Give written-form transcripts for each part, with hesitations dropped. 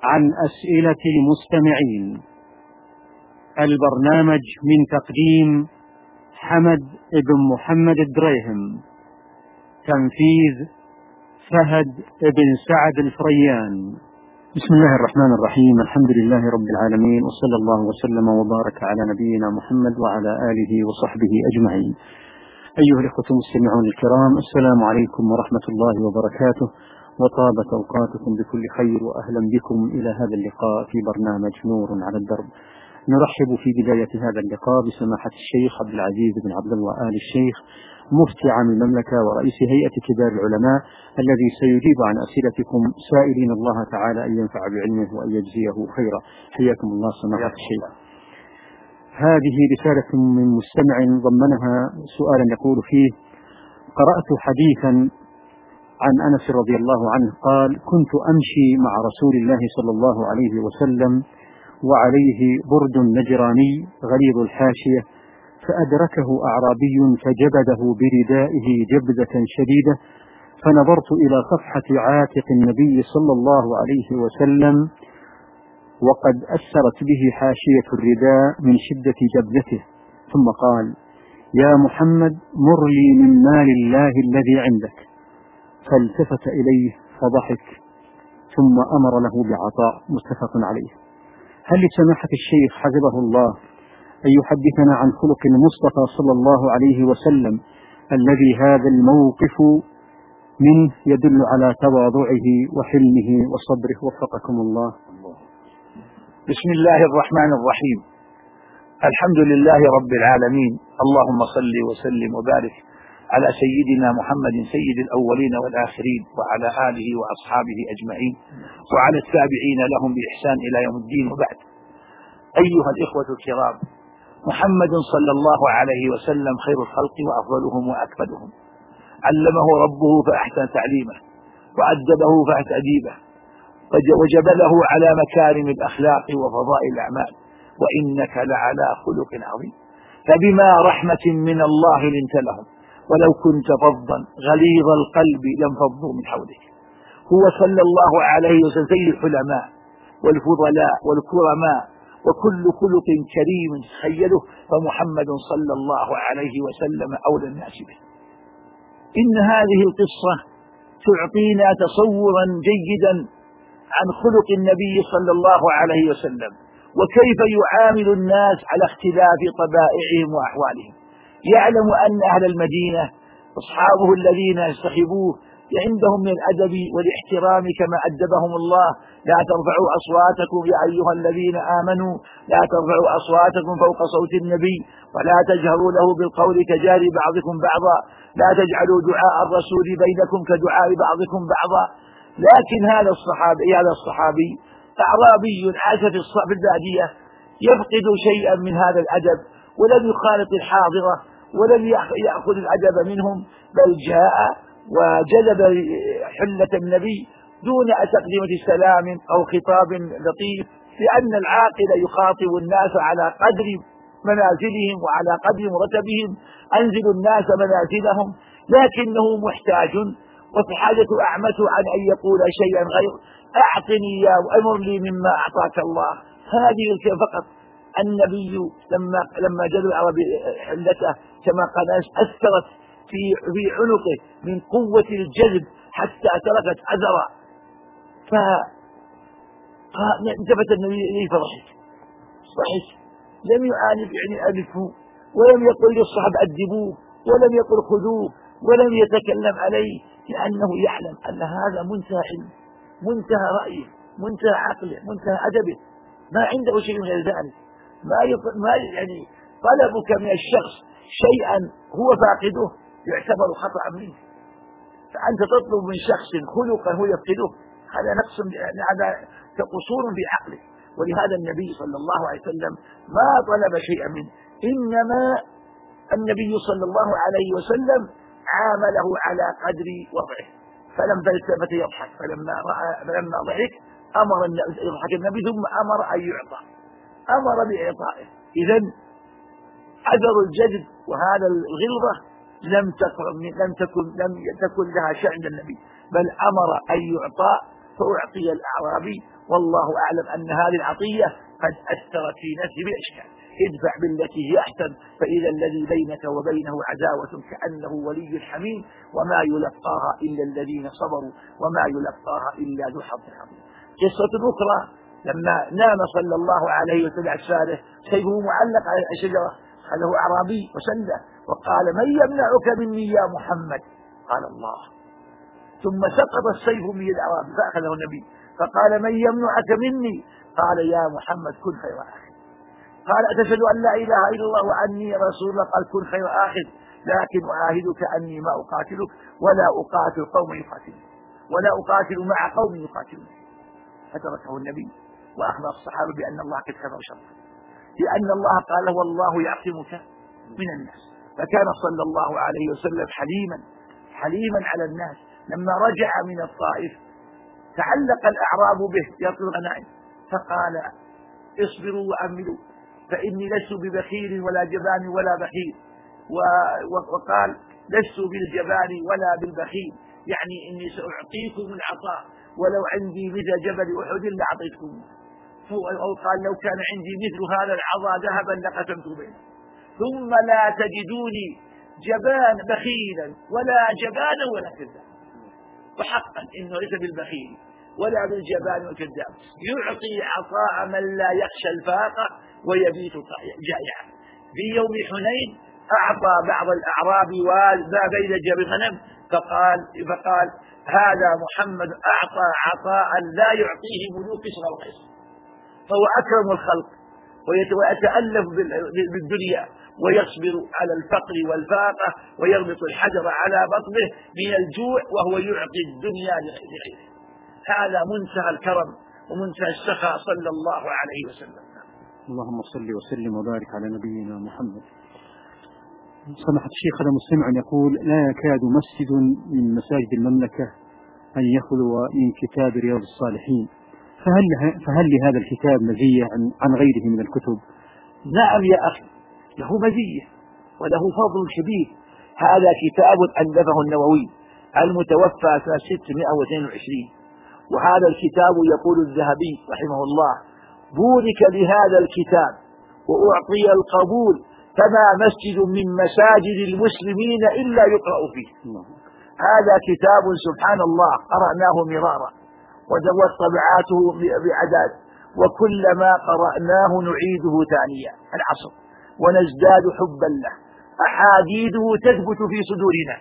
عن أسئلة المستمعين. البرنامج من تقديم حمد بن محمد الدريهم، تنفيذ فهد بن سعد الفريان. بسم الله الرحمن الرحيم، الحمد لله رب العالمين، وصلى الله وسلم وبارك على نبينا محمد وعلى آله وصحبه أجمعين. أيها الإخوة المستمعون الكرام، السلام عليكم ورحمة الله وبركاته، وطابت أوقاتكم بكل خير، وأهلا بكم إلى هذا اللقاء في برنامج نور على الدرب. نرحب في بداية هذا اللقاء بسماحة الشيخ عبد العزيز بن عبد الله آل الشيخ، مفتي عام المملكة ورئيس هيئة كبار العلماء، الذي سيجيب عن أسئلتكم سائلين الله تعالى أن ينفع بعلمه وأن يجزيه خيرا. حياكم الله سماحة الشيخ. هذه رسالة من مستمع ضمنها سؤالا يقول فيه: قرأت حديثا عن أنس رضي الله عنه قال: كنت أمشي مع رسول الله صلى الله عليه وسلم وعليه برد نجراني غليظ الحاشية، فأدركه أعرابي فجبده بردائه جبدة شديدة، فنظرت إلى صفحة عاتق النبي صلى الله عليه وسلم وقد أثرت به حاشية الرداء من شدة جبدته، ثم قال: يا محمد، مر لي من مال الله الذي عندك. فالتفت إليه فضحك، ثم أمر له بعطاء. متفق عليه. هل لسماحة الشيخ حفظه الله أن يحدثنا عن خلق المصطفى صلى الله عليه وسلم الذي هذا الموقف منه يدل على تواضعه وحلمه وصبره، وفقكم الله. بسم الله الرحمن الرحيم، الحمد لله رب العالمين، اللهم صل وسلم وبارك على سيدنا محمد سيد الأولين والآخرين، وعلى آله وأصحابه أجمعين، وعلى التابعين لهم بإحسان إلى يوم الدين، وبعد. أيها الإخوة الكرام، محمد صلى الله عليه وسلم خير الخلق وأفضلهم وأكملهم، علمه ربه فأحسن تعليمه، وأدبه فأحسن أديبه، وجبله على مكارم الأخلاق وفضائل الأعمال، وإنك لعلى خلق عظيم. فبما رحمة من الله لنت لهم، ولو كنت فظا غليظ القلب لانفضوا من حولك. هو صلى الله عليه وسلم سيد الحلماء والفضلاء والكرماء، وكل خلق كريم تخيله فمحمد صلى الله عليه وسلم أولى الناس به. إن هذه القصة تعطينا تصورا جيدا عن خلق النبي صلى الله عليه وسلم، وكيف يعامل الناس على اختلاف طبائعهم وأحوالهم. يعلم أن أهل المدينة أصحابه الذين يصطحبوه عندهم من الأدب والاحترام كما أدبهم الله: لا ترفعوا أصواتكم يا أيها الذين آمنوا لا ترفعوا أصواتكم فوق صوت النبي ولا تجهروا له بالقول كجار بعضكم بعضا، لا تجعلوا دعاء الرسول بينكم كدعاء بعضكم بعضا. لكن هذا الصحابي أعرابي عاش في البادية، يفقد شيئا من هذا الأدب، ولم يخالط الحاضرة ولم يأخذ الأدب منهم، بل جاء وجلب حلة النبي دون تقدمة سلام أو خطاب لطيف، لأن العاقل يخاطب الناس على قدر منازلهم وعلى قدر مرتبهم. أنزل الناس منازلهم، لكنه محتاج وفي حاجة أعمته عن أن يقول شيئا غير: أعطني يا وأمر لي مما أعطاك الله. هذه فقط. النبي لما جلب حلته كما قال أثرت في عنقه من قوة الجذب حتى تركت أثرا، فالتفت النبي إليه فضحك. لم يعانف ألفه، ولم يقل للصحابة أدبوه، ولم يقل خذوه، ولم يتكلم عليه، لأنه يعلم أن هذا منتهى علم، منتهى رأيه، منتهى عقله، منتهى أدبه، ما عنده شيء غير ذلك. ما يعني طلبك من الشخص شيئا هو فاقده يعتبر خطأ منه، فأنت تطلب من شخص خلقا هو يفقده، هذا نقص، هذا قصور في عقله. ولهذا النبي صلى الله عليه وسلم ما طلب شيئا منه، إنما النبي صلى الله عليه وسلم عامله على قدر وضعه، فلم يلتفت يضحك، فلما ضحك أمر يضحك النبي، ثم أمر أن يعطى، أمر بإعطائه. إذن أثر الجذب وهذا الغلظة لم تكن لها شأن النبي، بل أمر أن يعطى فأعطي الأعرابي، والله أعلم أن هذه العطية قد أثرت في نفسه بإشكال. ادفع بالتي هي أحسن فإذا الذي بينك وبينه عداوة كأنه ولي حميم، وما يلقاها إلا الذين صبروا وما يلقاها إلا ذو حظ عظيم. قصة أخرى، لما نام صلى الله عليه وسلم أسفاره سيفه معلق على الشجرة، أخذه أعرابي وسنده وقال: من يمنعك مني يا محمد؟ قال: الله. ثم سقط السيف من يد الأعرابي فأخذه النبي فقال: من يمنعك مني؟ قال: يا محمد كن خير أخي. قال: أتشهد أن لا إله إلا الله وأني رسول الله؟ قال: كن خير أخي، لكن أعاهدك أني ما أقاتلك ولا أقاتل قوم يقاتلون ولا أقاتل مع قوم يقاتلون. فتركه النبي وأخبر الصحابة بأن الله قد كفر شره، لأن الله قال: والله يعصمك من الناس. فكان صلى الله عليه وسلم حليما على الناس. لما رجع من الطائف تعلق الأعراب به يطلب الغنائم فقال: اصبروا وأملوا فإني لست ببخيل ولا جبان ولا بخيل، وقال: لست بالجبان ولا بالبخيل، يعني إني سأعطيكم العطاء ولو عندي مثل جبل أحد لأعطيتكم، أو قال: لو كان عندي مثل هذا العطاء ذهبا لقسمت بينه، ثم لا تجدوني جبان بخيلا ولا جبانا ولا كذاب. وحقا إنه ليس بالبخيل ولا بالجبان والكذاب، يعطي عطاء من لا يخشى الفاقة ويبيت جائعا. في يوم حنين أعطى بعض الأعراب ما بين جبل غنم فقال: هذا محمد أعطى عطاء لا يعطيه ملوك إسرائيل وقيصر، فهو أكرم الخلق ويتألف بالدنيا ويصبر على الفقر والفاقة ويربط الحجر على بطنه من الجوع وهو يعطي الدنيا لغيره. هذا منتهى الكرم ومنتهى السخاء صلى الله عليه وسلم. اللهم صل وسلم وبارك على نبينا محمد. سماحة الشيخ، هذا مستمع يقول: لا يكاد مسجد من مساجد المملكة أن يخلو من كتاب رياض الصالحين، فهل لهذا الكتاب مزية عن غيره من الكتب؟ نعم يا أخي، له مزية وله فضل كبير. هذا كتاب ألفه النووي المتوفى سنة 622، وهذا الكتاب يقول الذهبي رحمه الله: بورك لهذا الكتاب وأعطي القبول، فما مسجد من مساجد المسلمين إلا يقرأ فيه. هذا كتاب سبحان الله قرأناه مرارا ودوت طبعاته بعدد، وكلما قرأناه نعيده ثانيا العصر ونزداد حبا له. أحاديثه تثبت في صدورنا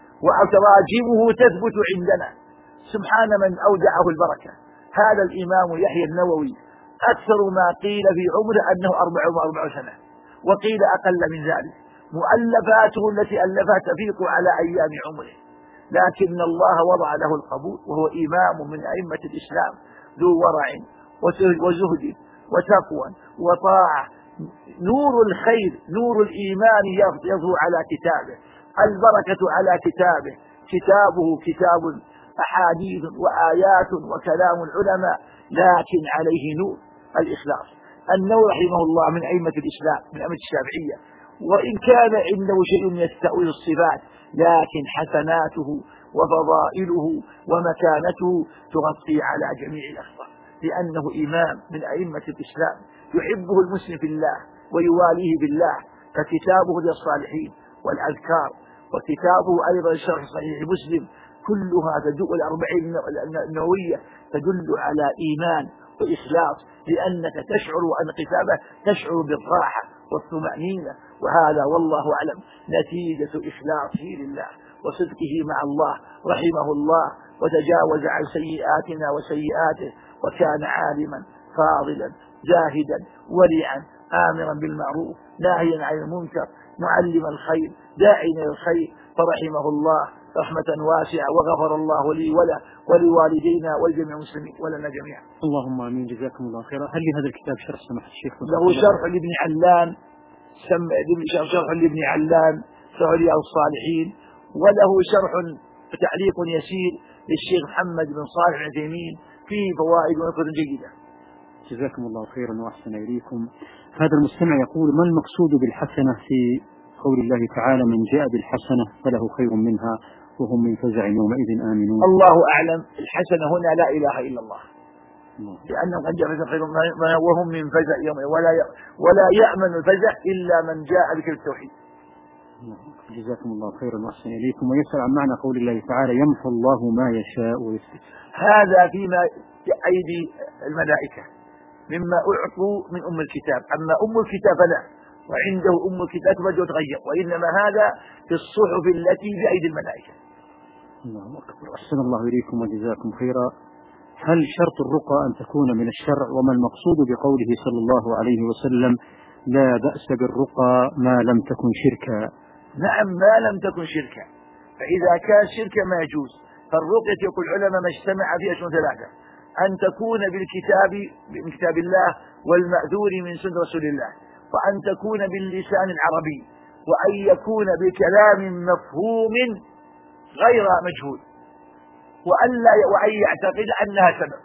وتراجمه تثبت عندنا. سبحان من أودعه البركة. هذا الإمام يحيى النووي أكثر ما قيل في عمره أنه 44 سنة، وقيل أقل من ذلك. مؤلفاته التي ألفها تفيق على أيام عمره، لكن الله وضع له القبول، وهو إمام من أئمة الإسلام ذو ورع وزهد وتقوى وطاعة. نور الخير نور الإيمان يظهر على كتابه، البركة على كتابه. كتابه كتاب أحاديث وآيات وكلام العلماء، لكن عليه نور الإخلاص. النووي رحمه الله من أئمة الإسلام، من أئمة الشافعية، وإن كان عنده شيء يستأوي الصفات، لكن حسناته وفضائله ومكانته تغطي على جميع الأخطاء، لأنه إمام من أئمة الإسلام يحبه المسلم في الله ويواليه بالله. فكتابه للصالحين والأذكار، وكتابه أيضا شرح صحيح مسلم، كلها تدل الأربعين النووية تدل على إيمان وإخلاص، لأنك تشعر أن كتابه تشعر بالراحة والطمأنينة. وهذا والله أعلم نتيجة إخلاصه لله وصدقه مع الله رحمه الله، وتجاوز عن سيئاتنا وسيئاته، وكان عالما فاضلا زاهدا ورعا آمرا بالمعروف ناهيا عن المنكر معلما الخير داعيا إلى الخير، فرحمه الله رحمة واسعة، وغفر الله لي وله ولوالدينا ولجميع المسلمين ولنا جميعا. اللهم آمين، جزاكم الله خيرا. هل لهذا الكتاب شرح سماحة الشيخ؟ له شرح لابن علان، شرح لابن علان شرح رياض الصالحين، وله شرح تعليق يسير للشيخ محمد بن صالح العثيمين فيه فوائد ونقد جيدة. جزاكم الله خيرا وأحسن إليكم. هذا المستمع يقول: ما المقصود بالحسنة في قول الله تعالى: من جاء بالحسنة فله خير منها وهم من فزع يومئذ آمنون. الله أعلم. الحسنة هنا لا إله إلا الله، لأنهم قد جاء خير وهم من فزع يومئذ ولا يأمن الفزع إلا من جاء بكلمة التوحيد. جزاكم الله خيرا وأحسن إليكم. ويسأل عن معنى قول الله تعالى يمحو الله ما يشاء ويثبت. هذا فيما أيدي الملائكة مما أعطوا من أم الكتاب، أما أم الكتاب فلا، وعنده أم الكتاب تبدل وتغير، وإنما هذا في الصحف التي بأيدي الملائكة. الله أكبر. أحسن الله إليكم وجزاكم خيرا. هل شرط الرقى أن تكون من الشرع؟ وما المقصود بقوله صلى الله عليه وسلم لا بأس بالرقى ما لم تكن شركا؟ نعم، ما لم تكن شركا، فإذا كان شركا ما يجوز. فالرقية يقول العلماء ما اجتمع فيها شيء ثلاثة: أن تكون من كتاب الله، والمأذون من سنة رسول الله، وأن تكون باللسان العربي، وأن يكون بكلام مفهوم غير مجهول، وأن يعتقد أنها سبب.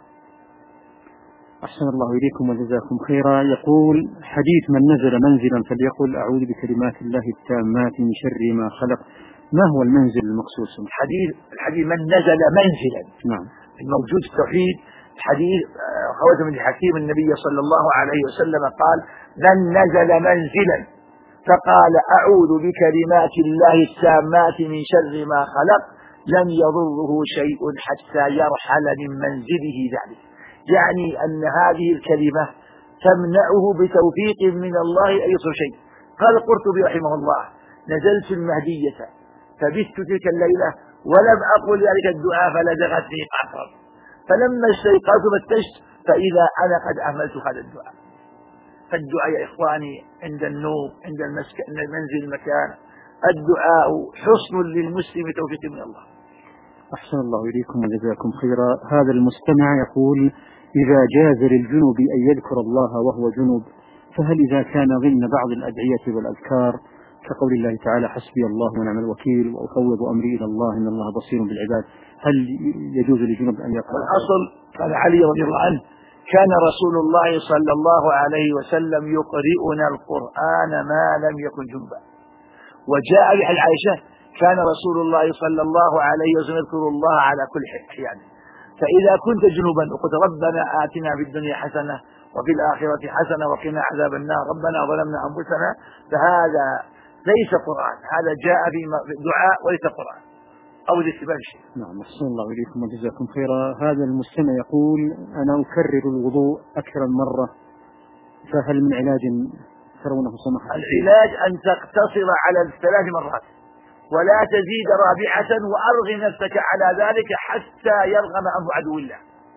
أحسن الله إليكم وجزاكم خيرا. يقول حديث من نزل منزلا فليقل أعوذ بكلمات الله التامات من شر ما خلق، ما هو المنزل المقصود؟ الحديث من نزل منزلا. نعم. الموجود في التوحيد حديث خواتم بن حكيم النبي صلى الله عليه وسلم قال من نزل منزلا فقال أعوذ بكلمات الله التامات من شر ما خلق لم يضره شيء حتى يرحل من منزله ذلك. يعني أن هذه الكلمة تمنعه بتوفيق من الله أن يصل شيء. قال القرطبي رحمه الله نزلت المهدية فبت تلك الليلة ولم أقل ذلك الدعاء فلدغتني قعقر، فلما استيقظت فتشت فإذا أنا قد أهملت هذا الدعاء. فالدعاء يا إخواني عند النوم، عند المنزل المكان، الدعاء حصن للمسلم توفيق من الله. أحسن الله إليكم وجزاكم خيرا. هذا المستمع يقول إذا جاز للجنب أن يذكر الله وهو جنب، فهل إذا كان ضمن بعض الأدعية والأذكار كقول الله تعالى حسبي الله ونعم الوكيل وأفوض أمري إلى الله إن الله بصير بالعباد، هل يجوز للجنب أن يقرأ؟ الأصل قال علي رضي الله عنه كان رسول الله صلى الله عليه وسلم يقرئنا القرآن ما لم يكن جنبا. وجاء عن عائشة كان رسول الله صلى الله عليه وسلم يذكر الله على كل حين. فإذا كنت جنبا وقلت ربنا آتنا في الدنيا حسنة وفي الآخرة حسنة وقنا عذاب النار ربنا ظلمنا أنفسنا، فهذا ليس قرآن، هذا جاء في دعاء وليس قرآن أو الاستبان شيء. نعم. أحسن الله إليكم وجزاكم خيرا. هذا المستمع يقول أنا أكرر الوضوء أكثر من مرة، فهل من علاج ترونه سمحة؟ العلاج أن تقتصر على 3 مرات ولا تزيد رابعة، وأرغم نفسك على ذلك حتى يرغم أنف عدو الله.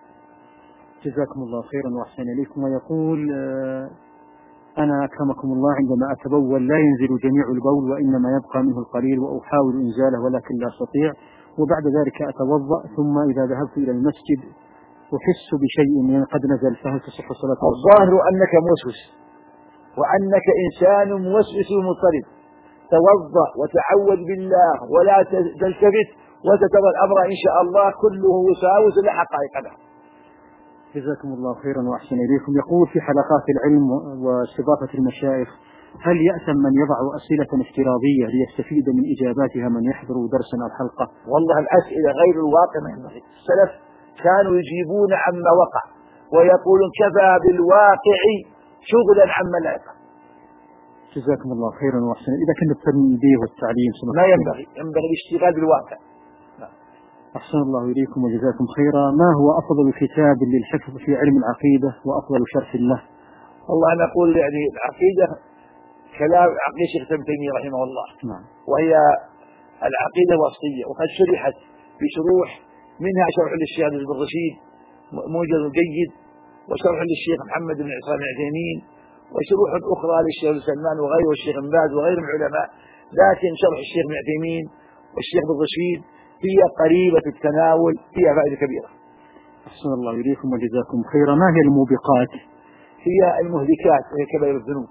جزاكم الله خيرا وأحسن إليكم. ويقول أنا أكرمكم الله عندما أتبول لا ينزل جميع البول وإنما يبقى منه القليل وأحاول إنزاله ولكن لا أستطيع، وبعد ذلك أتوضأ، ثم إذا ذهبت إلى المسجد أحس بشيء قد نزل، فهل تصح صلاة؟ الظاهر أنك موسوس وأنك إنسان موسوس مضطرب. توضأ وتعوذ بالله ولا تلتفت وتتبع الأمر إن شاء الله كله وساوس لا حقائق له. جزاكم الله خيرا وأحسن إليكم. يقول في حلقات العلم واستضافة المشايخ هل يأثم من يضع أسئلة افتراضية ليستفيد من إجاباتها من يحضر درسا أو حلقة؟ والله الأسئلة غير الواقع ما ينبغي. السلف كانوا يجيبون عما وقع ويقولون كفى بالواقع شغلا عما لا يقع. جزاكم الله خيرا وأحسن. إذا كان التنبيه والتعليم ما ينبغي الاشتغال بالواقع. أحسن الله إليكم وجزاكم خيرا. ما هو أفضل كتاب للحفظ في علم العقيدة وأفضل شرح له؟ والله أنا أقول يعني العقيدة كلام عقيدة شيخ ابن تيمية رحمه الله. نعم. وهي العقيدة الوسطية، وقد شرحت بشروح منها شرح للشيخ ابن الرشيد موجز جيد، وشرح للشيخ محمد بن عثمان العثيمين، وشروح أخرى للشيخ سلمان وغيره والشيخ بن باز وغيرهم العلماء. لكن شرح الشيخ ابن عثيمين والشيخ ابن الرشيد هي قريبة التناول، فيها فائدة كبيرة. أحسن الله إليكم وجزاكم خيرا. ما هي الموبقات؟ هي المهلكات وهي كبائر الذنوب.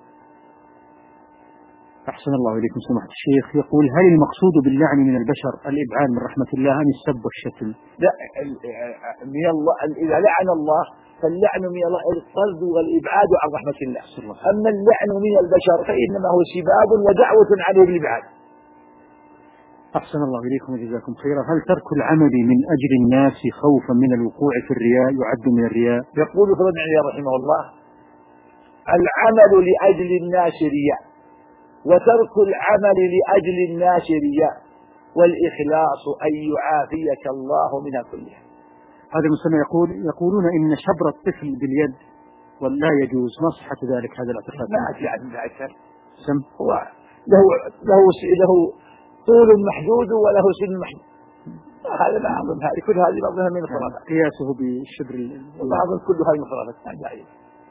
أحسن الله إليكم سماحة الشيخ. يقول هل المقصود باللعن من البشر الإبعاد من رحمة الله أم السب والشتم؟ لا، من الله إذا لعن الله فاللعن من الله الطرد والإبعاد عن رحمة الله. أما اللعن من البشر فإنما هو سباب ودعوة عليه بالإبعاد. أحسن الله إليكم وجزاكم خيرا. هل ترك العمل من أجل الناس خوفا من الوقوع في الرياء يعد من الرياء؟ يقول ابن علي رحمه الله: العمل لأجل الناس رياء، وترك العمل لأجل الناس رياء، والإخلاص أن يعافيك الله منها كلها. هذا المسلم يقولون إن شبر الطفل باليد ولا يجوز، ما صحة ذلك هذا الاعتقاد؟ ما أتي عن ذلك. هو له طول محدود وله سن محدود، هذا ما أظن هذه كل هذه بعضها من الخرافات، قياسه بالشبر وبعض كلها من الخرافات ما داعي.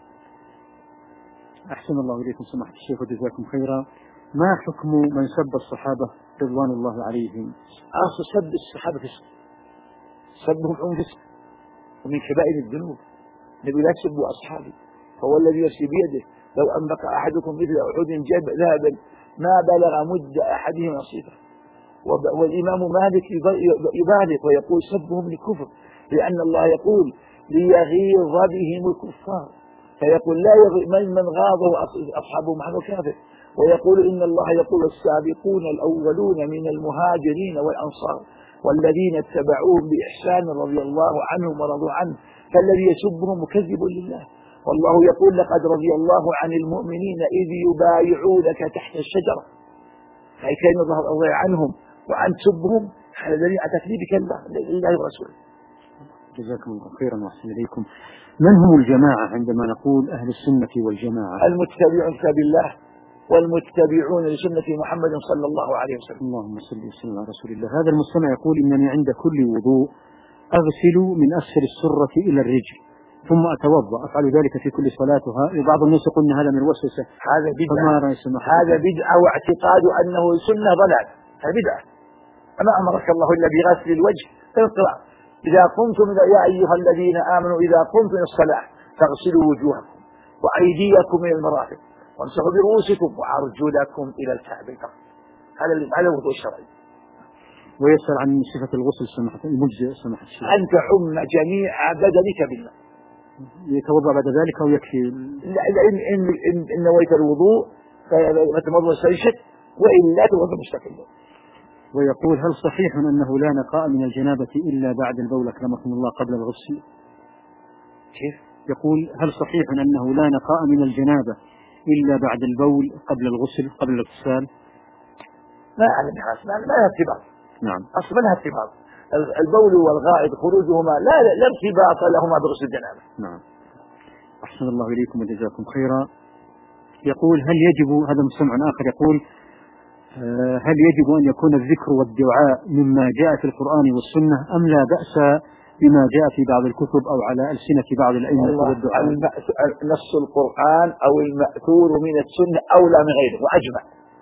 أحسن الله إليكم سماحة الشيخ وجزاكم خيرا. ما حكم من سب الصحابة رضوان الله عليهم؟ أصل سب الصحابة فسق، سبهم عن فسق ومن كبائر الذنوب. النبي لا تسبوا أصحابي، فهو الذي يفسي بيده لو أنفق أحدكم مثل أحد ذهبا ما بلغ مد أحدهم نصيفه. والإمام مالك يبالغ ويقول سبهم لكفر، لأن الله يقول ليغيظ بهم الكفار، فيقول لا من غاضه أصحابه محمد كافر. ويقول إن الله يقول السابقون الأولون من المهاجرين والأنصار والذين اتبعوهم بإحسان رضي الله عنهم ورضوا عنه، فالذي يسبهم مكذب لله. والله يقول لقد رضي الله عن المؤمنين إذ يبايعونك تحت الشجرة، فإن كان الله عنهم وأن تسبهم هذا دليل على تكذيبك لله ورسوله. جزاكم الله خيرا وأحسن إليكم. من هم الجماعة عندما نقول أهل السنة والجماعة؟ المتبعون لكتاب الله والمتبعون لسنة محمد صلى الله عليه وسلم. اللهم صل وسلم على رسول الله. هذا المستمع يقول إنني عند كل وضوء أغسل من أسفل السرة إلى الرجل ثم أتوضأ، أفعل ذلك في كل صلاتها. وبعض الناس يقول إن هذا من الوسوسة، هذا بدعة واعتقاد أنه سنة ضلال، هذا بدعة. أما أمرك الله إلا بغسل الوجه فاقرأ: إذا قمتم يا أيها الذين آمنوا إذا قمتم إلى الصلاة فاغسلوا وجوهكم وأيديكم إلى المرافق وامسحوا برؤوسكم وأرجلكم إلى الكعبين. هذا الوضوء الشرعي. ويسأل عن صفة الغسل المجزئ سماحة الشيخ. أن تعم جميع بدنك بالماء. يتوضأ بعد ذلك أو يكفي؟ إن نويت الوضوء فتمضمض واستنشق، وإلا توضأ مستقلا. ويقول: هل صحيح أنه لا نقاء من الجنابة إلا بعد البول أكرمكم الله قبل الغسل؟ كيف؟ يقول: هل صحيح أنه لا نقاء من الجنابة إلا بعد البول قبل الغسل قبل الاغتسال؟ ما أعلم ما لها ارتباط. نعم، أصلا لها ارتباط. البول والغائط خروجهما لا ارتباط لهما بغسل الجنابة. نعم. أحسن الله إليكم وجزاكم خيرا. يقول: هل يجب، هذا مستمع آخر يقول: هل يجب أن يكون الذكر والدعاء مما جاء في القرآن والسنة أم لا بأس بما جاء في بعض الكتب أو على ألسنة بعض الأئمة والدعاء؟ نص القرآن أو المأثور من السنة أولى من غيره وأجمع.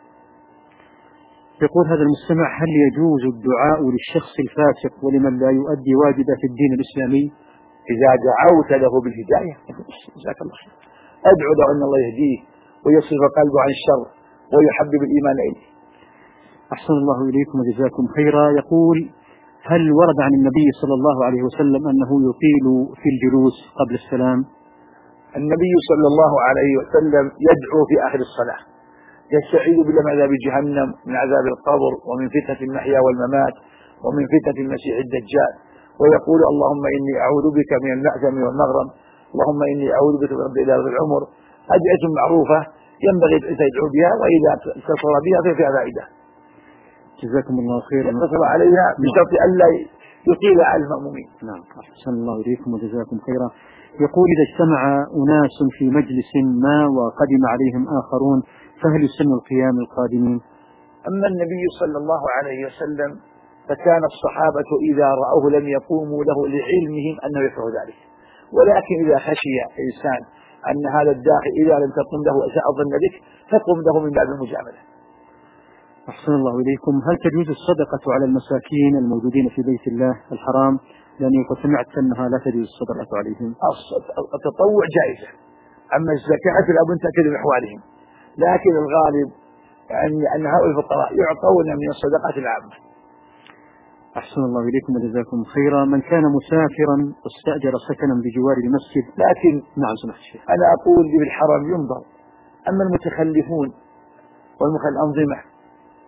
يقول هذا المستمع: هل يجوز الدعاء للشخص الفاسق ولمن لا يؤدي واجبه في الدين الإسلامي؟ إذا دعوت له بالهداية جزاك الله خير، أدعو له أن الله يهديه ويصرف قلبه عن الشر ويحبب الإيمان إليه. أحسن الله إليكم وجزاكم خيرا. يقول: هل ورد عن النبي صلى الله عليه وسلم أنه يطيل في الجلوس قبل السلام؟ النبي صلى الله عليه وسلم يدعو في آخر الصلاة: يستعيذ بالله من عذاب جهنم، من عذاب القبر، ومن فتنة المحيا والممات، ومن فتنة المسيح الدجال. ويقول: اللهم إني أعوذ بك من المأثم والمغرم، اللهم إني أعوذ بك من إلى العمر. أدعية معروفة ينبغي أن تدعو بها، وإذا اتصل بها ففيها فائدة. جزاكم الله خيرا. يتصل عليها بشرط ألا يطيل على المأمومين. نعم. أحسن الله إليكم وجزاكم خيرا. يقول: إذا اجتمع أناس في مجلس ما وقدم عليهم آخرون فهل يسن القيام القادمين؟ أما النبي صلى الله عليه وسلم فكان الصحابة إذا رأوه لم يقوموا له لعلمهم أنه يفعل ذلك، ولكن إذا خشي إنسان أن هذا الداخل إذا لم تقم له أساء الظن بك فقم له من باب المجاملة. أحسن الله إليكم. هل تجوز الصدقة على المساكين الموجودين في بيت الله الحرام؟ لأني قد سمعت أنها لا تجوز الصدقة عليهم. التطوع جائزة، أما الزكاة لا بد تأكد من أحوالهم، لكن الغالب أن هؤلاء الفقراء يعطون من الصدقات العامة. أحسن الله إليكم وجزاكم خيرا. من كان مسافرا واستأجر سكنا بجوار المسجد، لكن نعم سمحت الشيخ، أنا أقول بالحرام ينظر. أما المتخلفون والأنظمة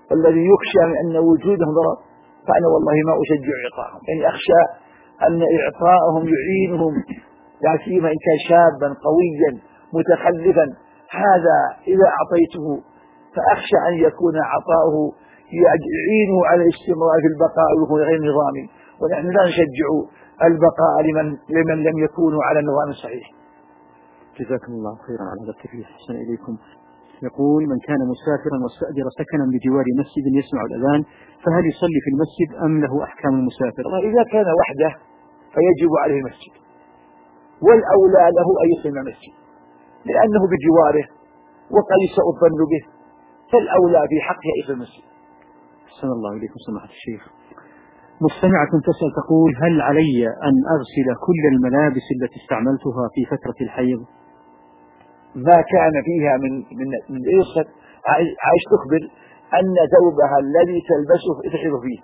والذي يخشى من أن وجودهم ضرر، فأنا والله ما أشجع إعطاءهم، يعني أخشى أن إعطاءهم يعينهم، لا سيما إن كان شابا قويا متخلفا، هذا إذا أعطيته فأخشى أن يكون عطاؤه يعينه على الاستمرار في البقاء ويكون غير نظامي، ونحن لا نشجع البقاء لمن لم يكونوا على النظام الصحيح. جزاكم الله خيرا على هذا التفريح، أحسن إليكم. يقول: من كان مسافرا واستأجر سكنا بجوار مسجد يسمع الأذان فهل يصلي في المسجد أم له أحكام المسافر؟ إذا كان وحده فيجب عليه المسجد، والأولى له أن يصلي المسجد لأنه بجواره وقد يساء الظن به، فالأولى في حقه أن يصلي المسجد. أحسن الله إليكم سماحة الشيخ. مستمعة تسأل تقول: هل علي أن أغسل كل الملابس التي استعملتها في فترة الحيض؟ ما كان فيها من إرصد. عايش تخبر أن ثوبها الذي تلبسه تحيض فيه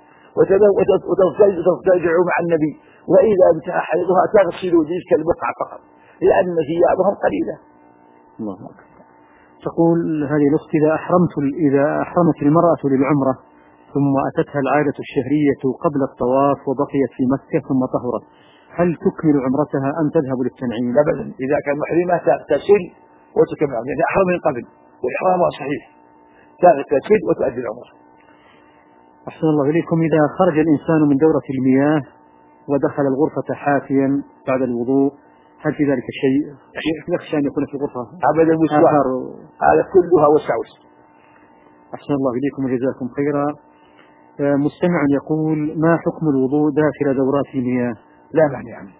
وترجع مع النبي، وإذا انتهى حيضها تغسل تلك البقعة فقط لأن ثيابهم قليلة. الله أكبر. تقول هذه الأخت: إذا أحرمت المرأة للعمرة ثم أتتها العادة الشهرية قبل الطواف وبقيت في مكة ثم طهرت، هل تكمل عمرتها أم تذهب للتنعيم؟ أبدا، إذا كان محرمة تغتسل وتكمل، يعني أحرم من قبل وإحرامها صحيح، تغتسل وتؤدي العمرة. أحسن الله إليكم. إذا خرج الإنسان من دورة المياه ودخل الغرفة حافيا بعد الوضوء هل في ذلك شيء؟ يخشى أن يكون في الغرفة أبدا هذا كلها وساوس. أحسن الله إليكم وجزاكم خيرا. مستمع يقول: ما حكم الوضوء داخل دورات المياه؟ لا مانع عنه.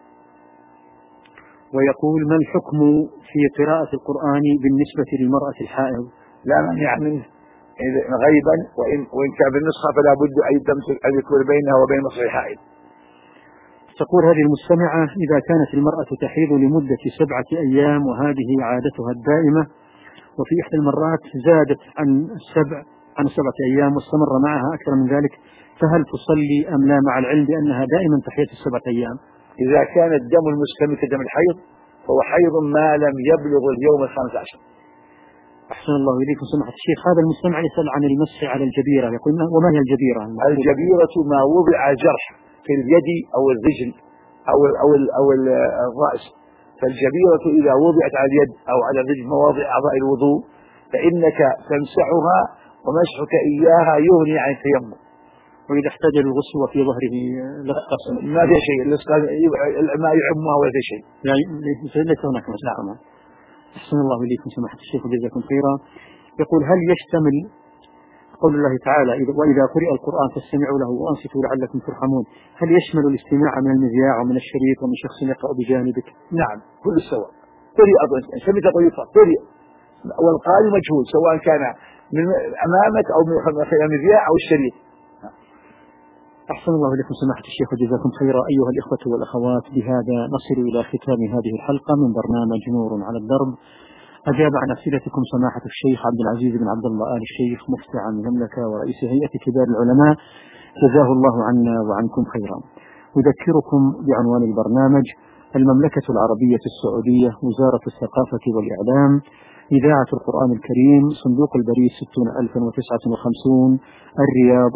ويقول: ما الحكم في قراءة القرآن بالنسبة للمرأة الحائض؟ لا مانع منه غيبا، وإن كان بالنسخة فلا بد أن يكون بينها وبين مصر الحائض. تقول هذه المستمعة: إذا كانت المرأة تحيض لمدة 7 أيام وهذه عادتها الدائمة، وفي إحدى المرات زادت عن 7 أيام واستمر معها أكثر من ذلك، فهل تصلي أم لا مع العلم بأنها دائما تحيض 7 أيام؟ إذا كان الدم المستمر كدم الحيض فهو حيض ما لم يبلغ اليوم 15. أحسن الله إليكم سماحة الشيخ. هذا المستمع يسأل عن المسح على الجبيرة، يقول: وما هي الجبيرة؟ الجبيرة ما وضع جرح في اليد أو الرجل أو الرأس، فالجبيرة إذا وضعت على اليد أو على الرجل مواضع أعضاء الوضوء فإنك تمسحها، ومسحك إياها يغني عن التيمم. وإذا احتاج الغسل وفي ظهره لصقة ما في شيء، ما يعمها ولا في شيء، يعني ليس هناك مسح. أحسن الله إليكم سماحة الشيخ وجزاكم خيرا. يقول: هل يشتمل قول الله تعالى: وإذا قرئ القرآن فاستمعوا له وأنصتوا لعلكم ترحمون، هل يشمل الاستماع من المذياع ومن الشريط ومن شخص يقرأ بجانبك؟ نعم، كل سواء. قرئ سمعت طريقة قرئ والقارئ مجهول، سواء كان من أمامك أو من المذياع أو الشريط. أحسن الله إليكم سماحة الشيخ وجزاكم خيرا. أيها الإخوة والأخوات، بهذا نصل إلى ختام هذه الحلقة من برنامج نور على الدرب. أجاب عن أسئلتكم سماحة الشيخ عبد العزيز بن عبد الله آل الشيخ مفتي عن المملكة ورئيس هيئة كبار العلماء، جزاه الله عنا وعنكم خيرا. أذكركم بعنوان البرنامج: المملكة العربية السعودية، وزارة الثقافة والإعلام، إذاعة القرآن الكريم، صندوق البريد 60059، الرياض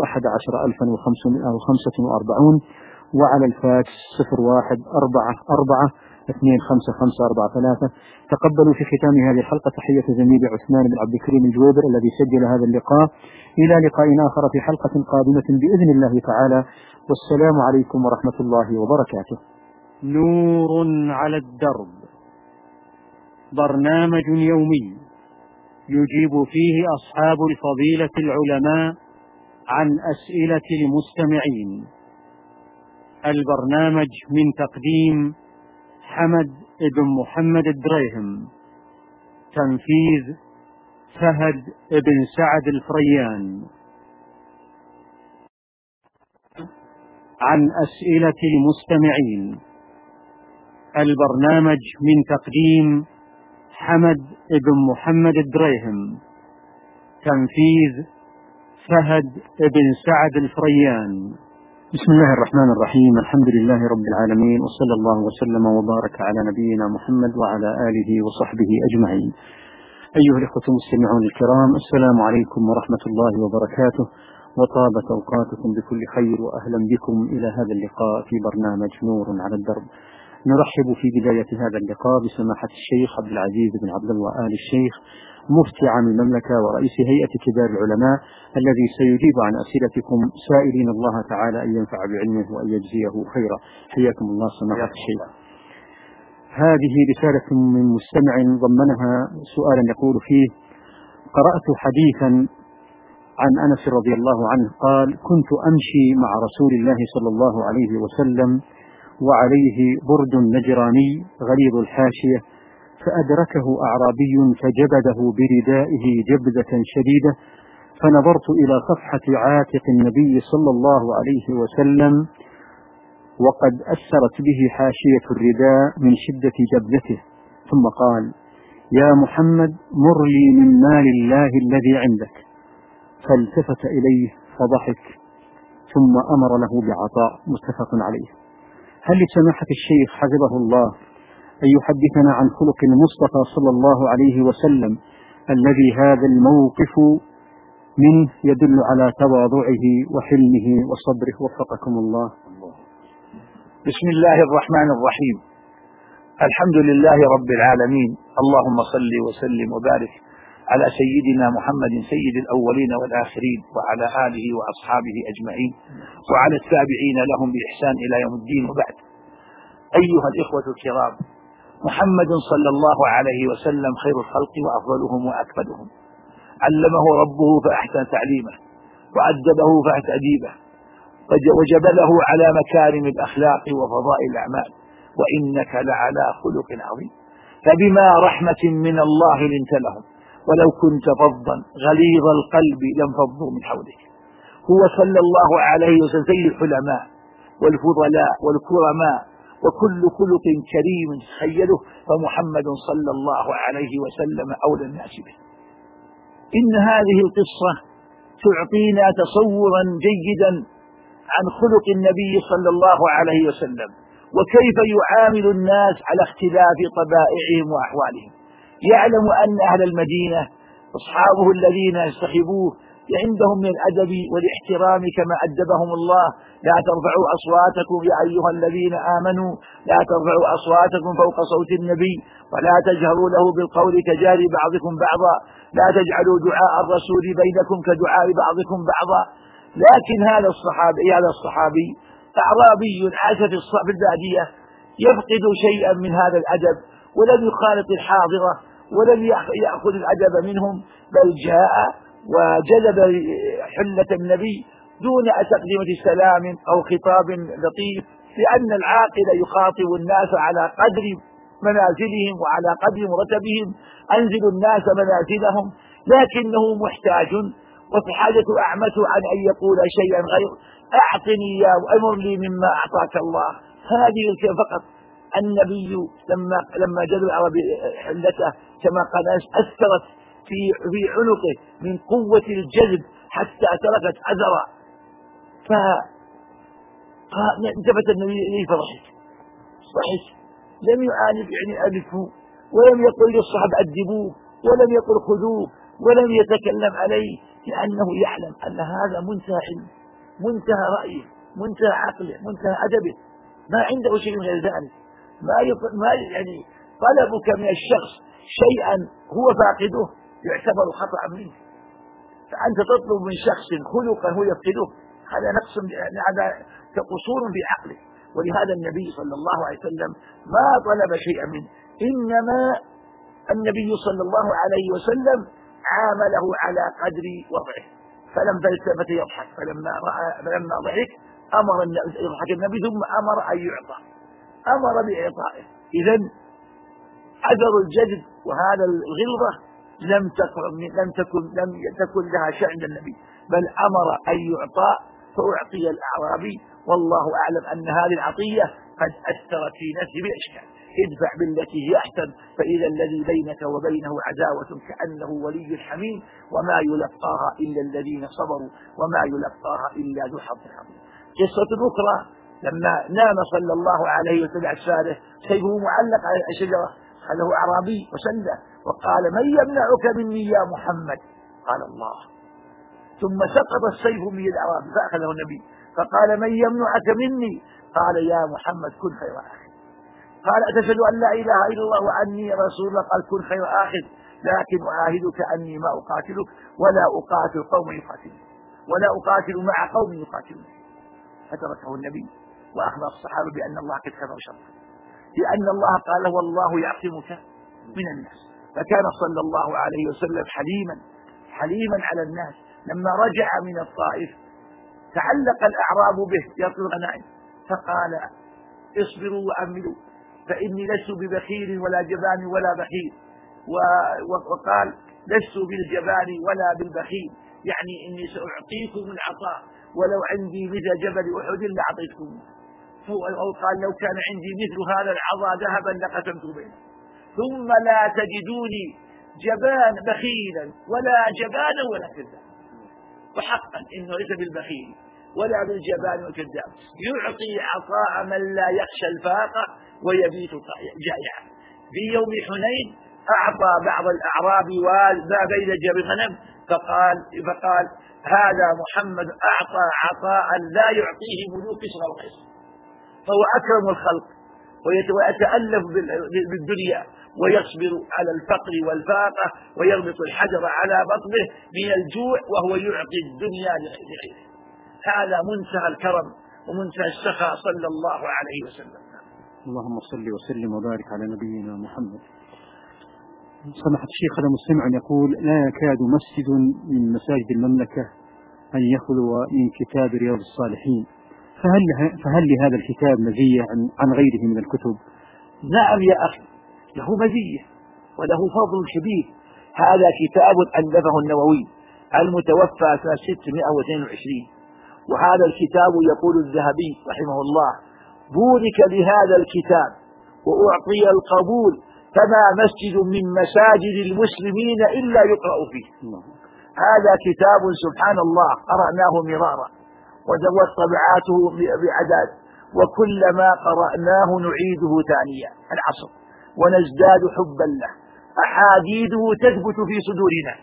11545، وعلى الفاكس 0144255543. تقبلوا في ختام هذه الحلقة تحية زميلي عثمان بن عبد الكريم الجويبر الذي سجل هذا اللقاء. إلى لقاء آخر في حلقة قادمة بإذن الله تعالى، والسلام عليكم ورحمة الله وبركاته. نور على الدرب، برنامج يومي يجيب فيه أصحاب الفضيلة العلماء عن أسئلة المستمعين. البرنامج من تقديم حمد بن محمد الدريهم، تنفيذ فهد بن سعد الفريان. عن أسئلة المستمعين. البرنامج من تقديم حمد بن محمد الدريهم، تنفيذ فهد بن سعد الفريان. بسم الله الرحمن الرحيم. الحمد لله رب العالمين، وصلى الله وسلم وبارك على نبينا محمد وعلى آله وصحبه أجمعين. أيها الإخوة المستمعون الكرام، السلام عليكم ورحمة الله وبركاته، وطابت أوقاتكم بكل خير، وأهلا بكم إلى هذا اللقاء في برنامج نور على الدرب. نرحب في بداية هذا اللقاء بسماحة الشيخ عبد العزيز بن عبد الله آل الشيخ مفتي عام المملكة ورئيس هيئة كبار العلماء، الذي سيجيب عن أسئلتكم سائلين الله تعالى أن ينفع بعلمه وأن يجزيه خيرا. حياكم الله سماحة الشيخ. هذه رسالة من مستمع ضمنها سؤالا يقول فيه: قرأت حديثا عن أنس رضي الله عنه قال: كنت أمشي مع رسول الله صلى الله عليه وسلم وعليه برد نجراني غليظ الحاشية، فأدركه أعرابي فجبده بردائه جبدة شديدة، فنظرت إلى صفحة عاتق النبي صلى الله عليه وسلم وقد أثرت به حاشية الرداء من شدة جبدته، ثم قال: يا محمد مر لي من مال الله الذي عندك. فالتفت إليه فضحك ثم أمر له بعطاء. متفق عليه. هل لسماحة الشيخ حفظه الله أن يحدثنا عن خلق المصطفى صلى الله عليه وسلم الذي هذا الموقف منه يدل على تواضعه وحلمه وصبره، وفقكم الله. بسم الله الرحمن الرحيم. الحمد لله رب العالمين، اللهم صل وسلم وبارك على سيدنا محمد سيد الأولين والآخرين، وعلى آله وأصحابه أجمعين، وعلى التابعين لهم بإحسان إلى يوم الدين، وبعد. أيها الإخوة الكرام، محمد صلى الله عليه وسلم خير الخلق وأفضلهم وأكملهم، علمه ربه فأحسن تعليمه، وأدبه فأحسن أديبه، وجبله على مكارم الأخلاق وفضائل الأعمال، وإنك لعلى خلق عظيم. فبما رحمة من الله لنت لهم، ولو كنت فظا غليظ القلب لانفضوا من حولك. هو صلى الله عليه وسلم سيد الحلماء والفضلاء والكرماء، وكل خلق كريم تخيله فمحمد صلى الله عليه وسلم أولى الناس به. إن هذه القصة تعطينا تصورا جيدا عن خلق النبي صلى الله عليه وسلم، وكيف يعامل الناس على اختلاف طبائعهم وأحوالهم. يعلم أن أهل المدينة أصحابه الذين يصطحبوه عندهم من الأدب والاحترام كما أدبهم الله: لا ترفعوا أصواتكم يا أيها الذين آمنوا لا ترفعوا أصواتكم فوق صوت النبي ولا تجهروا له بالقول كجار بعضكم بعضا لا تجعلوا دعاء الرسول بينكم كدعاء بعضكم بعضا. لكن هذا الصحابي أعرابي عاش في البادية، يفقد شيئا من هذا الأدب، ولم يخالط الحاضرة ولم يأخذ الأدب منهم، بل جاء وجلب حلة النبي دون تقدمة سلام أو خطاب لطيف، لأن العاقل يخاطب الناس على قدر منازلهم وعلى قدر مرتبهم. أنزلوا الناس منازلهم، لكنه محتاج وفي حاجة أعمته عن أن يقول شيئا غير أعطني يا وأمر لي مما أعطاك الله. هذه فقط. النبي لما جلب العرب حلته كما قال أثرت في عنقه من قوة الجذب حتى تركت أثرا، فالتفت النبي إليه فضحك. لم يعانف ألفه، ولم يقل للصحابة أدبوه، ولم يقل خذوه، ولم يتكلم عليه، لأنه يعلم أن هذا منتهى علم، منتهى رأيه، منتهى عقله، منتهى أدبه، ما عنده شيء غير ذلك. ما يعني طلبك من الشخص شيئا هو فاقده يعتبر خطأ منه، فأنت تطلب من شخص خلقا هو يفقده، هذا نقص، هذا قصور في عقله. ولهذا النبي صلى الله عليه وسلم ما طلب شيئا منه، إنما النبي صلى الله عليه وسلم عامله على قدر وضعه، فلم يلتفت يضحك، فلما ضحك أمر يضحك النبي ثم أمر أن يعطى، أمر بإعطائه. إذن أثر الجذب وهذا الغلظة لم تكن لها شأن النبي، بل أمر أن يعطى فأعطي الأعرابي. والله أعلم أن هذه العطية قد أثرت في نفسه بإشكال. ادفع بالتي هي أحسن فإذا الذي بينك وبينه عداوة كأنه ولي حميم وما يلقاها إلا الذين صبروا وما يلقاها إلا ذو حظ عظيم. قصة أخرى: لما نام صلى الله عليه وسلم أجساده سيفه معلق على الشجرة، هذا هو أعرابي وسنده وقال: من يمنعك مني يا محمد؟ قال: الله. ثم سقط السيف من يد الأعرابي فأخذه النبي فقال: من يمنعك مني؟ قال: يا محمد كن خير آخذ. قال: أتشهد أن لا إله إلا الله وأني رسول الله؟ قال: كن خير آخذ، لكن أعاهدك أني ما أقاتلك ولا أقاتل قوم يقاتلون ولا أقاتل مع قوم يقاتلون. فتركه النبي وأخبر الصحابة بأن الله قد كفر شره، لأن الله قال: والله يعصمك من الناس. فكان صلى الله عليه وسلم حليما على الناس. لما رجع من الطائف تعلق الأعراب به يطلب غنائم فقال: اصبروا وأملوا فإني لست ببخيل ولا جبان ولا بخيل. وقال: لست بالجبان ولا بالبخيل، يعني إني سأعطيكم العطاء ولو عندي مثل جبل أحد لأعطيتكم. أو قال: لو كان عندي مثل هذا العطاء ذهبا لقسمته بينهم. ثم لا تجدوني جبان بخيلا ولا جبانا ولا كذاب. وحقا إنه ليس بالبخيل ولا بالجبان والكذاب، يعطي عطاء من لا يخشى الفاقة ويبيت جائعا. في يوم حنين أعطى بعض الأعراب ما بين جبل غنم فقال: هذا محمد أعطى عطاء لا يعطيه ملوك مصر وقيصر، فهو أكرم الخلق ويتألف بالدنيا ويصبر على الفقر والفاقة ويربط الحجر على بطنه من الجوع وهو يعطي الدنيا لغيره. هذا منتهى الكرم ومنتهى السخاء صلى الله عليه وسلم. اللهم صل وسلم وبارك على نبينا محمد. سماحة الشيخ، هذا مستمع يقول: لا يكاد مسجد من مساجد المملكة أن يخلو من كتاب رياض الصالحين، فهل لهذا الكتاب مزية عن غيره من الكتب؟ نعم يا أخي، له مزية وله فضل كبير. هذا كتاب ألفه النووي المتوفى سنة 622، وهذا الكتاب يقول الذهبي رحمه الله: بورك لهذا الكتاب وأعطي القبول، فما مسجد من مساجد المسلمين إلا يقرأ فيه. هذا كتاب سبحان الله قرأناه مرارا ودوت طبعاته بعدد، وكلما قرأناه نعيده ثانيا العصر ونزداد حبا له. أحاديثه تثبت في صدورنا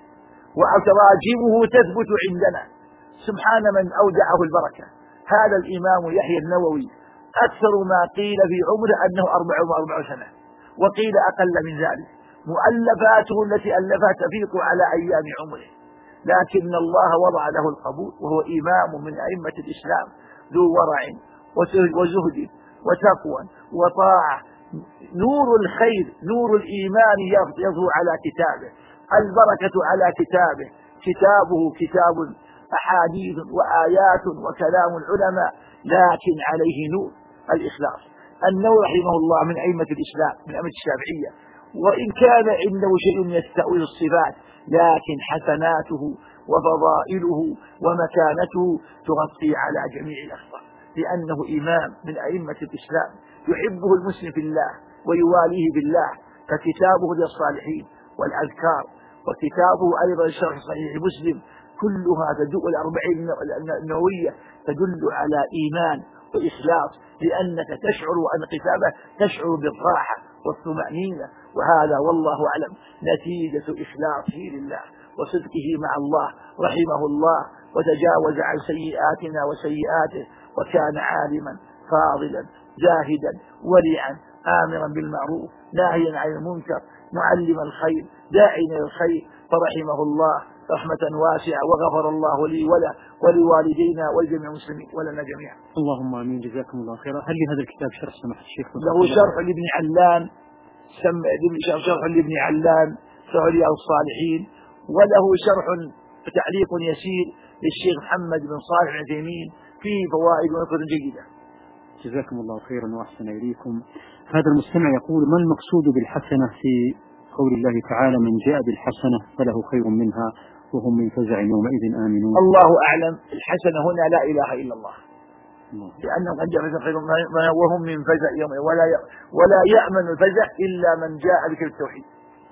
وتراجمه تثبت عندنا. سبحان من أودعه البركة. هذا الإمام يحيى النووي أكثر ما قيل في عمره أنه 44 سنة، وقيل أقل من ذلك. مؤلفاته التي ألفها تفيق على أيام عمره، لكن الله وضع له القبول، وهو إمام من أئمة الإسلام ذو ورع وزهد وتقوى وطاعة. نور الخير نور الإيمان يضوء على كتابه، البركة على كتابه. كتابه كتاب أحاديث وآيات وكلام العلماء، لكن عليه نور الإخلاص. النووي رحمه الله من أئمة الإسلام، من أئمة الشافعية، وإن كان عنده شيء من التأويل الصفات، لكن حسناته وفضائله ومكانته تغطي على جميع الأخطاء، لأنه إمام من أئمة الإسلام يحبه المسلم في الله ويواليه بالله. فكتابه للصالحين والأذكار، وكتابه أيضا شرح صحيح مسلم، كلها تدل الأربعين النووية تدل على إيمان وإخلاص، لأنك تشعر أن كتابه تشعر بالراحة والطمأنينة. وهذا والله أعلم نتيجة إخلاصه لله وصدقه مع الله رحمه الله، وتجاوز عن سيئاتنا وسيئاته، وكان عالما فاضلا زاهدا ورعا آمرا بالمعروف ناهيا عن المنكر معلما الخير داعيا إلى الخير، فرحمه الله رحمة واسعة، وغفر الله لي ولوالدينا ولجميع المسلمين ولنا جميعا. اللهم آمين. جزاكم الله خيرا. هل لهذا الكتاب شرح سماحة الشيخ؟ له شرح لابن علان، شرح لابن علان شرح رياض الصالحين، وله شرح تعليق يسير للشيخ محمد بن صالح العثيمين فيه فوائد ونقد جيدة. جزاكم الله خيرا وأحسن إليكم. هذا المستمع يقول: ما المقصود بالحسنة في قول الله تعالى: من جاء بالحسنة فله خير منها وهم من فزع يومئذ آمنون؟ الله أعلم. الحسنة هنا لا إله إلا الله، لأنه قد جاء خير وهم من فزع يومئذ، ولا يأمن الفزع إلا من جاء بكل التوحيد.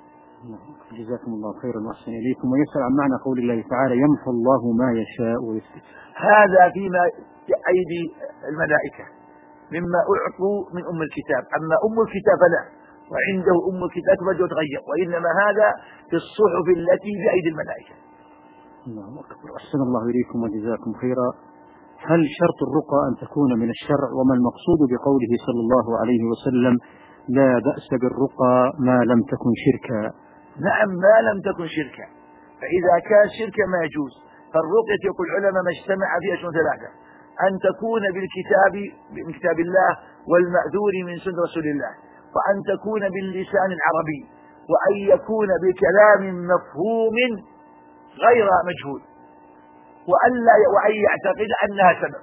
جزاكم الله خيرا وأحسن إليكم. ويسأل عن معنى قول الله تعالى: يمحو الله ما يشاء ويثبت. هذا فيما أيدي الملائكة مما أعطوا من أم الكتاب، أما أم الكتاب فلا، وعنده أم الكتاب تبدل وتغير، وإنما هذا في الصحف التي بأيدي الملائكة. الله أكبر. أحسن الله إليكم وجزاكم خيرا. هل شرط الرقى أن تكون من الشرع؟ وما المقصود بقوله صلى الله عليه وسلم لا بأس بالرقى ما لم تكن شركا؟ نعم، ما لم تكن شركا، فإذا كان شركا ما يجوز. فالرقية يقول العلماء ما اجتمع فيها شروط ثلاثة: أن تكون بالكتاب من كتاب الله، والمأذون من سنة رسول الله، وأن تكون باللسان العربي، وأن يكون بكلام مفهوم غير مجهول، وأن يعتقد أنها سبب.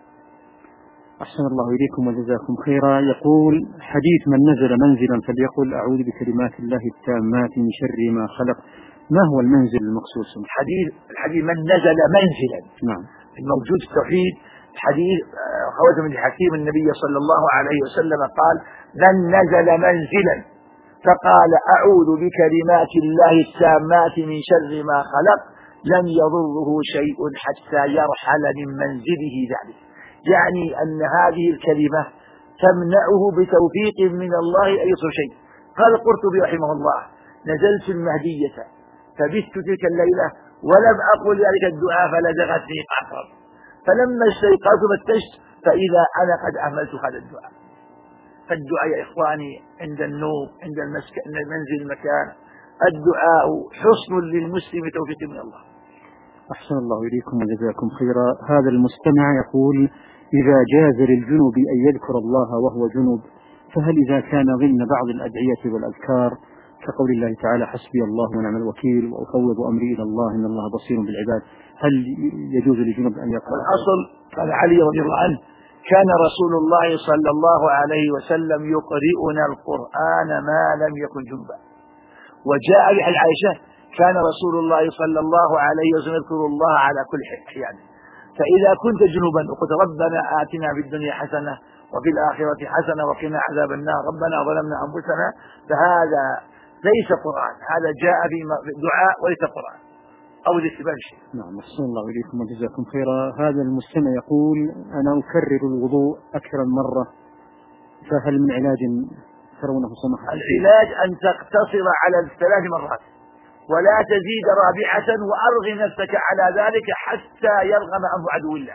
أحسن الله إليكم وجزاكم خيرا. يقول حديث من نزل منزلا فليقل أعوذ بكلمات الله التامات من شر ما خلق، ما هو المنزل المقصود؟ الحديث من نزل منزلا. نعم. الموجود في التوحيد حديث خواتم بن حكيم النبي صلى الله عليه وسلم قال: من نزل منزلا فقال أعوذ بكلمات الله التامات من شر ما خلق لم يضره شيء حتى يرحل من منزله ذلك. يعني أن هذه الكلمة تمنعه بتوفيق من الله أن يصل شيء. قال القرطبي رحمه الله: نزلت المهدية فبت تلك الليلة ولم أقل ذلك الدعاء فلدغتني عقرب، فلما استيقظت فتشت فإذا أنا قد أهملت هذا الدعاء. فالدعاء يا إخواني عند النوم، عند المنزل المكان، الدعاء حصن للمسلم توفيق من الله. أحسن الله إليكم وجزاكم خيرا. هذا المستمع يقول إذا جاز للجنب أن يذكر الله وهو جنب، فهل إذا كان ضمن بعض الأدعية والأذكار كقول الله تعالى حسبي الله ونعم الوكيل وأفوض أمري إلى الله إن الله بصير بالعباد، هل يجوز للجنب أن يقرأ؟ الأصل قال علي رضي الله عنه: كان رسول الله صلى الله عليه وسلم يقرئنا القرآن ما لم يكن جنبا. وجاء عن عائشة: كان رسول الله صلى الله عليه وسلم يذكر الله على كل حين. فإذا كنت جنوبا وقلت ربنا آتنا في الدنيا حسنة وفي الآخرة حسنة وقنا عذاب النار ربنا ظلمنا أنفسنا، فهذا ليس قرآن، هذا جاء في دعاء وليس قرآن أو الاستبان شيء. نعم. أحسن الله إليكم وجزاكم خيرا. هذا المستمع يقول أنا أكرر الوضوء أكثر من مرة، فهل من علاج ترونه سمحة؟ العلاج أن تقتصر على 3 مرات ولا تزيد رابعة، وأرغم نفسك على ذلك حتى يرغم أنف عدو الله.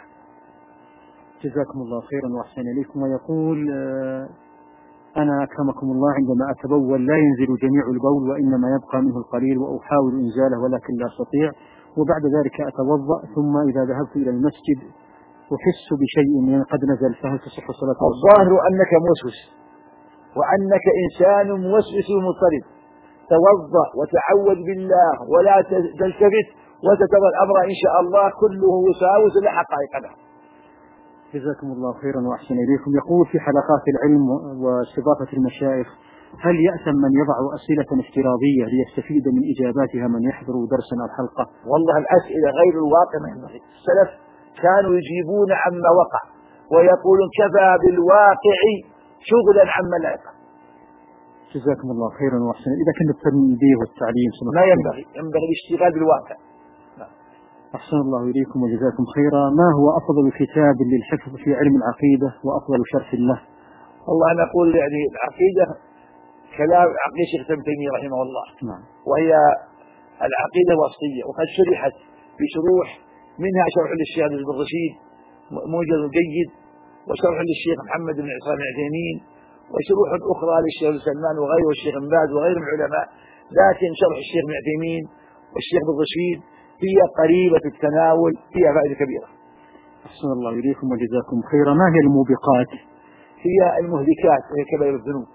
جزاكم الله خيرا وأحسن إليكم. ويقول أنا أكرمكم الله عندما أتبول لا ينزل جميع البول وإنما يبقى منه القليل، وأحاول إنزاله ولكن لا أستطيع، وبعد ذلك أتوضأ، ثم إذا ذهبت إلى المسجد أحس بشيء قد نزل، فهل تصح صلاة؟ الظاهر أنك موسوس وأنك إنسان موسوس مضطرب. توضأ وتعوذ بالله ولا تلتفت وتترى الأمر إن شاء الله كله وساوس لا حقائق له. جزاكم الله خيرا وأحسن إليكم. يقول في حلقات العلم واستضافة المشايخ هل يأثم من يضع أسئلة افتراضية ليستفيد من إجاباتها من يحضر درسا أو حلقة؟ والله الأسئلة غير الواقع ما ينبغي. السلف كانوا يجيبون عما وقع ويقولون كفى بالواقع شغلا عما لا يقع. جزاكم الله خيرا وأحسن. إذا كان التنبيه والتعليم ما ينبغي الاشتغال بالواقع. أحسن الله إليكم وجزاكم خيرا. ما هو أفضل كتاب للحفظ في علم العقيدة وأفضل شرح له؟ والله أنا أقول يعني العقيدة كلام عقيدة شيخ ابن تيمية رحمه الله. نعم. وهي العقيدة الوسطية، وقد شرحت بشروح، منها شرح للشيخ عبد الرحمن الرشيد موجز جيد، وشرح للشيخ محمد بن عثمان العثيمين، وشروح أخرى للشيخ سلمان وغيره والشيخ بن باز وغيرهم من العلماء. لكن شرح الشيخ ابن عثيمين والشيخ بن رشيد هي قريبة التناول، فيها فائدة كبيرة. أحسن الله إليكم وجزاكم خيرا. ما هي الموبقات؟ هي المهلكات وهي كبائر الذنوب.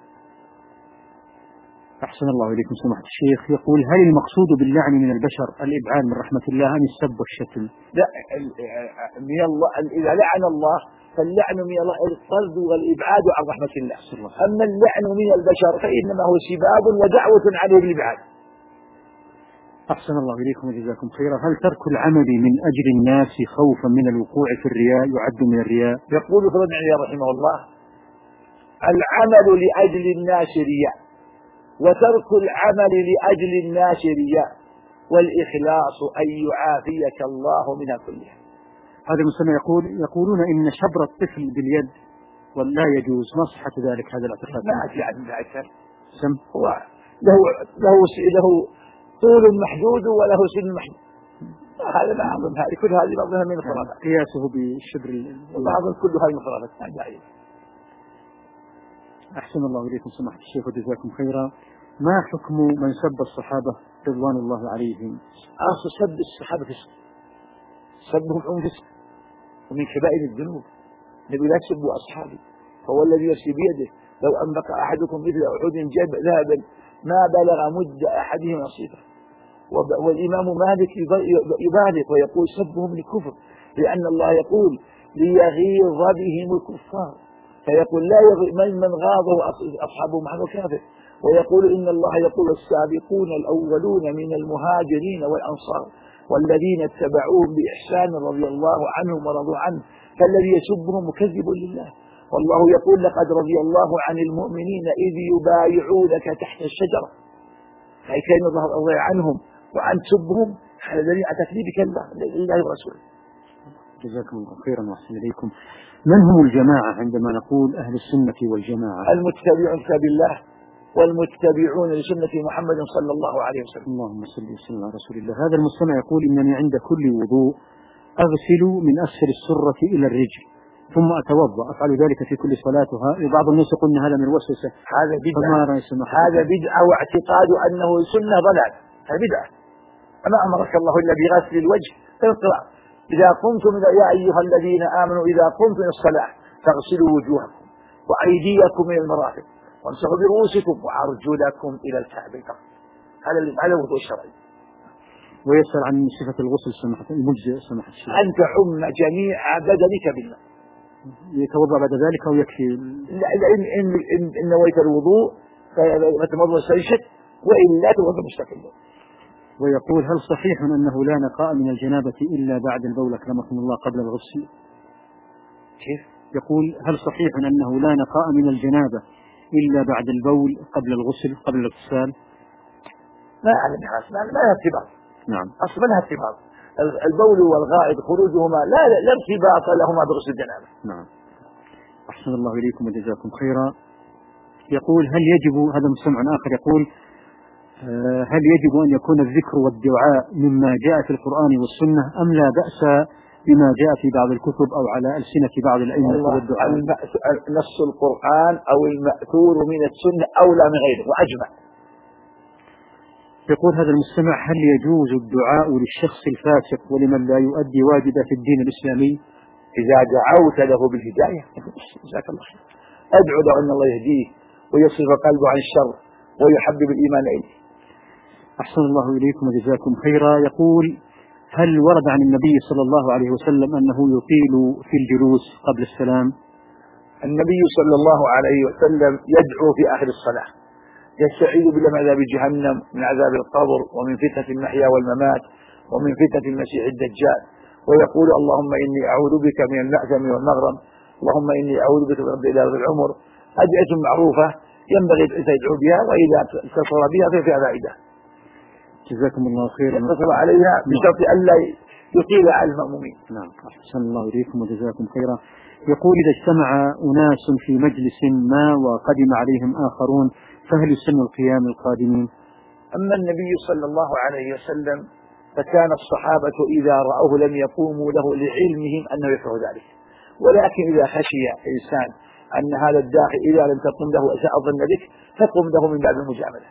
أحسن الله إليكم سماحة الشيخ. يقول هل المقصود باللعن من البشر الإبعاد من رحمة الله أم السب والشتم؟ لا، من الله. إذا لعن الله فاللعن من الله الطرد والإبعاد عن رحمة الله. أما اللعن من البشر فإنما هو سباب ودعوة عليه بالإبعاد. أحسن الله إليكم وجزاكم خيرا. هل ترك العمل من أجل الناس خوفا من الوقوع في الرياء يعد من الرياء؟ يقول فضل بن عياض رحمه الله: العمل لأجل الناس رياء، وترك العمل لأجل الناس رياء، والإخلاص أن يعافيك الله منها كلها. هذا المسلم يقولون إن شبر الطفل باليد ولا يجوز، ما صحة ذلك هذا الاعتقاد؟ ما في عن ذلك سم هو له طول محدود وله سن محدود. هذا ما أظن هذه كل هذه بعضها من الخرافات. قياسه بالشبر وبعض كل هذه الخرافات ما داعي. أحسن الله إليكم سماحة الشيخ وجزاكم خيرا. ما حكم من سب الصحابة رضوان الله عليهم؟ أصل سب الصحابة فسق، سبهم عن فسق ومن كبائر الذنوب. النبي لا تسبوا أصحابي، فهو الذي يفسي بيده لو أنفق أحدكم مثل أحد ذهبا ما بلغ مد أحدهم نصيبه. والإمام مالك يبالغ ويقول سبهم لكفر، لأن الله يقول ليغيظ بهم الكفار، فيقول لا من غاضه أصحابه محمد كافر. ويقول إن الله يقول السابقون الأولون من المهاجرين والأنصار والذين اتبعوهم بإحسان رضي الله عنهم ورضوا عنه، فالذي يسبهم مكذب لله. والله يقول لقد رضي الله عن المؤمنين إذ يبايعونك تحت الشجرة، فإن كان الله رضي عنهم وأن تسبهم هذا دليل على تكذيبك لله ورسوله. جزاكم الله خيرا وأحسن إليكم. من هم الجماعة عندما نقول أهل السنة والجماعة؟ المتبعون لكتاب الله والمتبعون لسنة محمد صلى الله عليه وسلم. اللهم صل وسلم على رسول الله. هذا المستمع يقول إنني عند كل وضوء أغسل من أسفل السرة إلى الرجل ثم أتوضأ، أفعل ذلك في كل صلاتها. بعض الناس يقولون هذا من وسوسة، هذا بدعة واعتقاد أنه سنة ضلال، هذا بدعة. أما أمرك الله إلا بغسل الوجه فاطلع إذا قمتم يا أيها الذين آمنوا إذا قمتم إلى الصلاة فاغسلوا وجوهكم وأيديكم إلى المرافق وامسحوا برؤوسكم وأرجلكم إلى الكعبين. هذا الوضوء الشرعي. ويسأل عن صفة الغسل سماحة المجزئ سماحة الشيخ. أن تعم جميع بدنك بالماء. يتوضأ بعد ذلك أو يكفي؟ إن نويت الوضوء فتمضمض واستنشق، وإلا توضأ مستقلا. ويقول هل صحيح أنه لا نقاء من الجنابة إلا بعد البول أكرمكم الله قبل الغسل؟ كيف؟ يقول هل صحيح أنه لا نقاء من الجنابة إلا بعد البول قبل الغسل قبل الاغتسال؟ ما أعلم ما لها ارتباط. نعم. أصلا لها ارتباط. البول والغائط خروجهما لا ارتباط لهما بغسل الجنابة. نعم. أحسن الله إليكم وجزاكم خيرا. يقول هل يجب، هذا مستمع آخر يقول هل يجب أن يكون الذكر والدعاء مما جاء في القرآن والسنة أم لا بأس بما جاء في بعض الكتب أو على ألسنة بعض الأئمة والدعاء؟ نص القرآن أو المأثور من السنة أولى من غيره وأجمع. يقول هذا المستمع هل يجوز الدعاء للشخص الفاسق ولمن لا يؤدي واجبه في الدين الإسلامي؟ إذا دعوت له بالهداية جزاك الله خير، أدعو له أن الله يهديه ويصرف قلبه عن الشر ويحبب الإيمان إليه. أحسن الله إليكم وجزاكم خيرا. يقول هل ورد عن النبي صلى الله عليه وسلم أنه يطيل في الجلوس قبل السلام؟ النبي صلى الله عليه وسلم يدعو في آخر الصلاة يستعيذ بالله من عذاب جهنم من عذاب القبر ومن فتنة المحيا والممات ومن فتنة المسيح الدجال، ويقول اللهم إني أعوذ بك من المأثم والمغرم، اللهم إني أعوذ بك من ضلال العمر. أدعية معروفة ينبغي أن تدعو بها، وإذا اتصل بها ففي فائدة. جزاكم الله خيرا. يتصل عليها بشرط ألا يطيل على المأمومين. نعم. أحسن الله إليكم وجزاكم خيرا. يقول إذا اجتمع أناس في مجلس ما وقدم عليهم آخرون فهل يسن القيام القادمين؟ أما النبي صلى الله عليه وسلم فكان الصحابة إذا رأوه لم يقوموا له لعلمهم أنه يفعل ذلك، ولكن إذا خشي إنسان أن هذا الداخل إذا لم تقم له أساء الظن بك فقم له من باب المجاملة.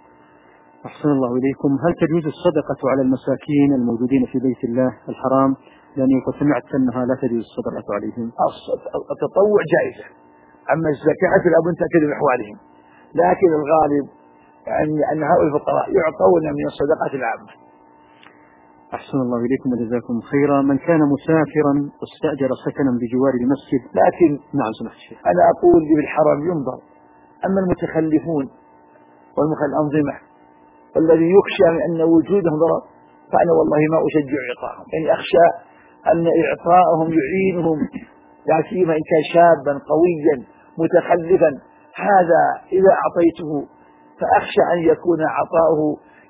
أحسن الله إليكم. هل تجوز الصدقة على المساكين الموجودين في بيت الله الحرام؟ لأني سمعت أنها لا تجوز الصدقة عليهم. التطوع جائزة، أما الزكاة لا بد تأكد من أحوالهم، لكن الغالب أن هؤلاء الفقراء يعطون من الصدقات العامة. أحسن الله إليكم وجزاكم خيرا. من كان مسافرا واستأجر سكنا بجوار المسجد لكن نعم سمحت الشيخ. أنا أقول بالحرام ينظر، أما المتخلفون والأنظمة والذي يخشى من أن وجودهم ضرر فأنا والله ما أشجع إعطاءهم، يعني أخشى أن إعطاءهم يعينهم، لا سيما إن كان شابا قويا متخلفا، هذا إذا أعطيته فأخشى أن يكون عطاؤه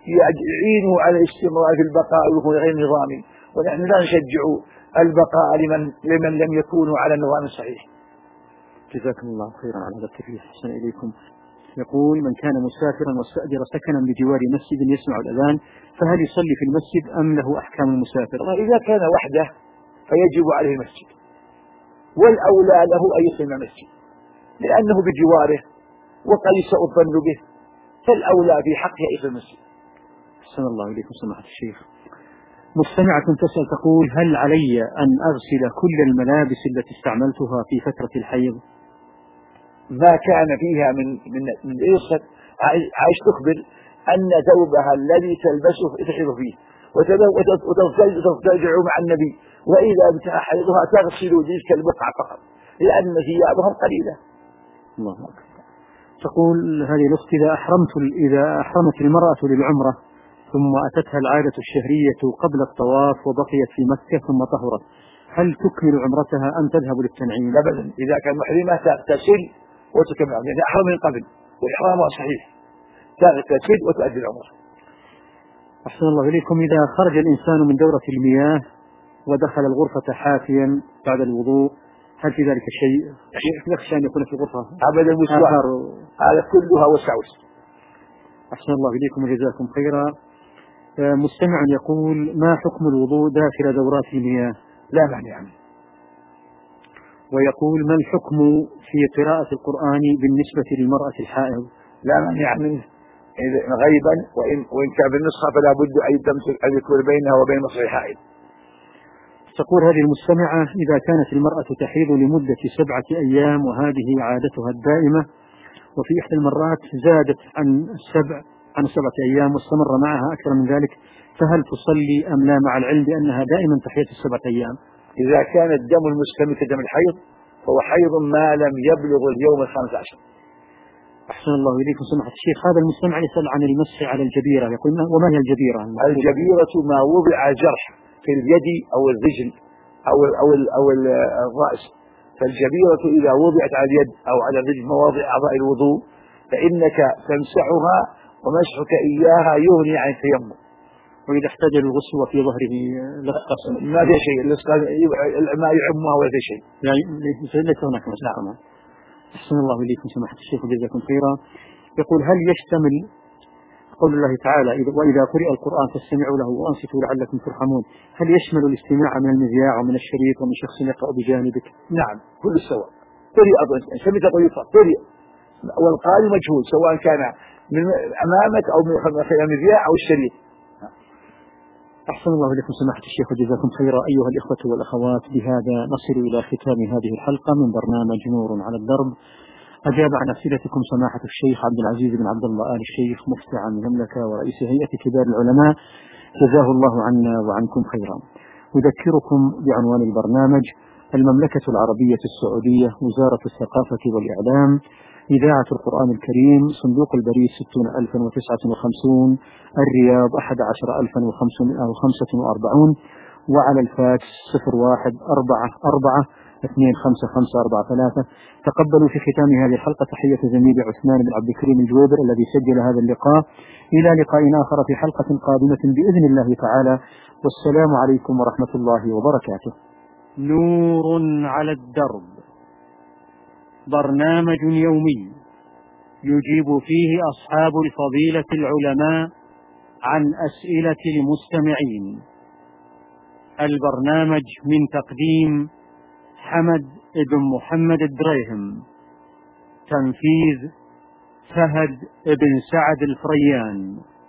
يعينه على الاستمرار في البقاء ويكون غير نظامي، ونحن لا نشجع البقاء لمن لم يكونوا على النظام الصحيح. جزاكم الله خيرا على هذا التفريح. أحسن إليكم. يقول: من كان مسافرا واستأجر سكنا بجوار مسجد يسمع الأذان فهل يصلي في المسجد أم له أحكام المسافر؟ إذا كان وحده فيجب عليه المسجد، والأولى له أن يصلي المسجد لأنه بجواره وقد يساء الظن به، فالأولى في حقه أن يصلي المسجد. أحسن الله إليكم سماحة الشيخ. مستمعة تسأل تقول: هل علي أن أغسل كل الملابس التي استعملتها في فترة الحيض؟ ما كان فيها من إرصة عايش تخبر أن ثوبها الذي تلبسه تحيض فيه وترتجع مع النبي، وإذا انتهى حيضها تغسل تلك البقعة فقط لأن ثيابهم قليلة. الله أكبر. تقول هذه الأخت: إذا أحرمت المرأة للعمرة ثم أتتها العادة الشهرية قبل الطواف وبقيت في مكة ثم طهرت، هل تكمل عمرتها أم تذهب للتنعيم؟ أبدا، إذا كان محرمة تسل وتكمل عمرتها، إذا أحرم من قبل وإحرامها صحيح تسل وتؤدي العمرة. أحسن الله إليكم. إذا خرج الإنسان من دورة المياه ودخل الغرفة حافيا بعد الوضوء، هل في ذلك شيء يخشى أن يكون في الغرفة أبدا هذا كلها وساوس؟ أحسن الله إليكم وجزاكم خيرا. مستمع يقول: ما حكم الوضوء داخل دورات المياه؟ لا مانع عنه. ويقول: ما الحكم في قراءة القرآن بالنسبة للمرأة الحائض؟ لا مانع منه غيبا، وإن كان بالنسخة فلا بد أن يكون بينها وبين مصر الحائض. تقول هذه المستمعة: إذا كانت المرأة تحيض لمدة 7 أيام وهذه عادتها الدائمة، وفي إحدى المرات زادت عن 7 أيام واستمر معها أكثر من ذلك، فهل تصلي أم لا، مع العلم بأنها دائما تحيض 7 أيام؟ إذا كان الدم المستمر كدم الحيض فهو حيض ما لم يبلغ اليوم 15. أحسن الله إليكم سماحة الشيخ. هذا المستمع يسأل عن المسح على الجبيرة، يقول: وما هي الجبيرة؟ الجبيرة ما وضع جرح في اليد أو الرجل أو الرأس، فالجبيرة إذا وضعت على اليد أو على الرجل مواضع أعضاء الوضوء فإنك تمسحها، ومسحك إياها يغني عن التيمم. وإذا احتاج الغسل وفي ظهره لصقة ما في شيء، ما يعمها ولا في شيء، يعني ليس هناك مسح. أحسن الله إليكم سماحة الشيخ وجزاكم خيرا. يقول: هل يشتمل قول الله تعالى: وإذا قرئ القرآن فاستمعوا له وأنصتوا لعلكم ترحمون، هل يشمل الاستماع من المذياع ومن الشريط ومن شخص يقرأ بجانبك؟ نعم، كل سواء. قرئ سمعت قرئ والقارئ مجهول، سواء كان من أمامك أو من المذياع أو الشريط. أحسن الله إليكم سماحة الشيخ وجزاكم خيرا. أيها الإخوة والأخوات، بهذا نصل إلى ختام هذه الحلقة من برنامج نور على الدرب. أجاب عن أسئلتكم سماحة الشيخ عبد العزيز بن عبد الله آل الشيخ، مفتي عام المملكة ورئيس هيئة كبار العلماء، جزاه الله عنا وعنكم خيرا. أذكركم بعنوان البرنامج: المملكة العربية السعودية، وزارة الثقافة والإعلام، إذاعة القرآن الكريم، صندوق البريد 60059، الرياض 11545، وعلى الفاكس 0144255543. تقبلوا في ختام هذه الحلقة تحية زميلي عثمان بن عبد الكريم الجويبر الذي سجل هذا اللقاء. إلى لقاء آخر في حلقة قادمة بإذن الله تعالى، والسلام عليكم ورحمة الله وبركاته. نور على الدرب، برنامج يومي يجيب فيه أصحاب الفضيلة العلماء عن أسئلة المستمعين. البرنامج من تقديم حمد بن محمد الدريهم، تنفيذ فهد بن سعد الفريان.